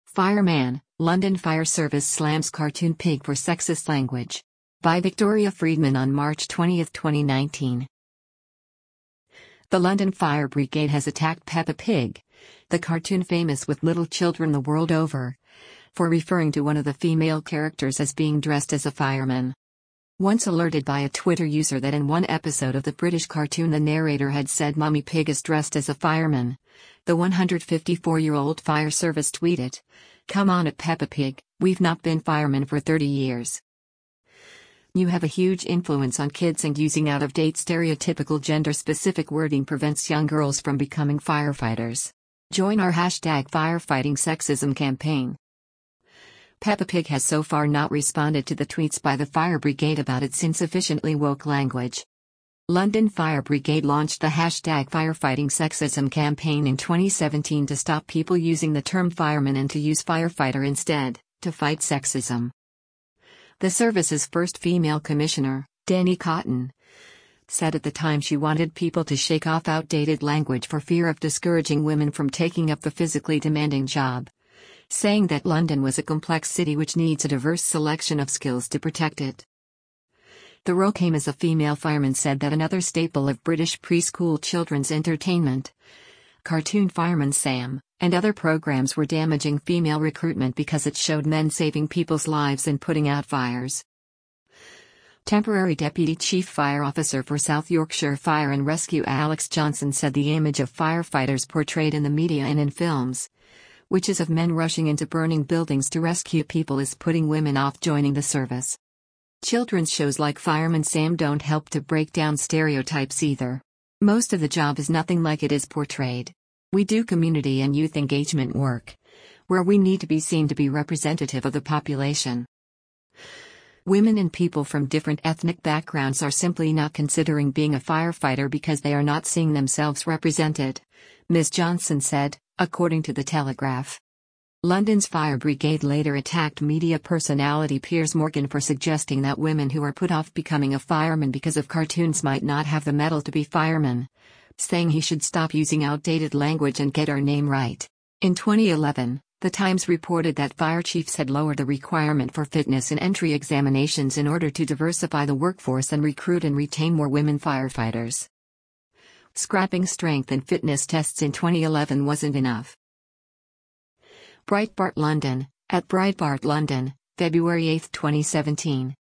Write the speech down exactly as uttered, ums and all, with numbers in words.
Fireman, London Fire Service slams cartoon pig for sexist language. By Victoria Friedman on March twentieth, twenty nineteen. The London Fire Brigade has attacked Peppa Pig, the cartoon famous with little children the world over, for referring to one of the female characters as being dressed as a fireman. Once alerted by a Twitter user that in one episode of the British cartoon the narrator had said Mummy Pig is dressed as a fireman, the one hundred fifty-four-year-old fire service tweeted, "Come on it Peppa Pig, we've not been firemen for thirty years. You have a huge influence on kids and using out-of-date stereotypical gender-specific wording prevents young girls from becoming firefighters. Join our hashtag firefighting sexism campaign." Peppa Pig has so far not responded to the tweets by the Fire Brigade about its insufficiently woke language. London Fire Brigade launched the hashtag firefighting sexism campaign in twenty seventeen to stop people using the term fireman and to use firefighter instead, to fight sexism. The service's first female commissioner, Dani Cotton, said at the time she wanted people to shake off outdated language for fear of discouraging women from taking up the physically demanding job, saying that London was a complex city which needs a diverse selection of skills to protect it. The role came as a female fireman said that another staple of British preschool children's entertainment, Cartoon Fireman Sam, and other programs were damaging female recruitment because it showed men saving people's lives and putting out fires. Temporary Deputy Chief Fire Officer for South Yorkshire Fire and Rescue Alex Johnson said the image of firefighters portrayed in the media and in films, which is of men rushing into burning buildings to rescue people, is putting women off joining the service. Children's shows like Fireman Sam don't help to break down stereotypes either. Most of the job is nothing like it is portrayed. We do community and youth engagement work, where we need to be seen to be representative of the population. Women and people from different ethnic backgrounds are simply not considering being a firefighter because they are not seeing themselves represented, Miz Johnson said, according to The Telegraph. London's Fire Brigade later attacked media personality Piers Morgan for suggesting that women who are put off becoming a fireman because of cartoons might not have the mettle to be firemen, saying he should stop using outdated language and get our name right. In twenty eleven, The Times reported that fire chiefs had lowered the requirement for fitness in entry examinations in order to diversify the workforce and recruit and retain more women firefighters. Scrapping strength and fitness tests in twenty eleven wasn't enough. Breitbart London, at Breitbart London, February eighth, twenty seventeen.